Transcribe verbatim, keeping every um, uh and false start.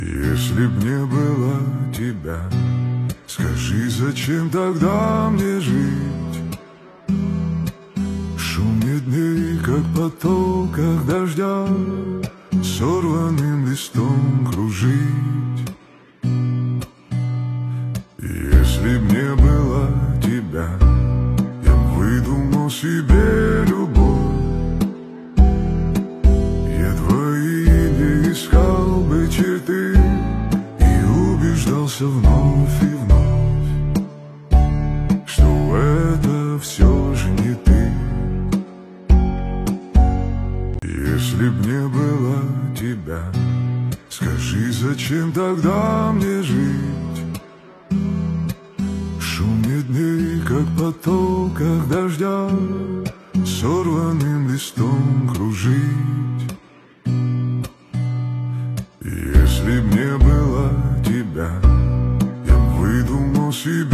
Если б не было тебя, скажи, зачем тогда мне жить? Шумит дней, как поток, как дождя, сорванным листом кружить. Если б не было тебя, я б выдумал себе любовь. Я твои не искал бы черты и убеждался вновь и вновь, что это все же не ты. Если б не было тебя, скажи, зачем тогда мне жить? Шумит дней, как поток, как дождя, сорванным листом кружить. Если б не было тебя, я б выдумал себе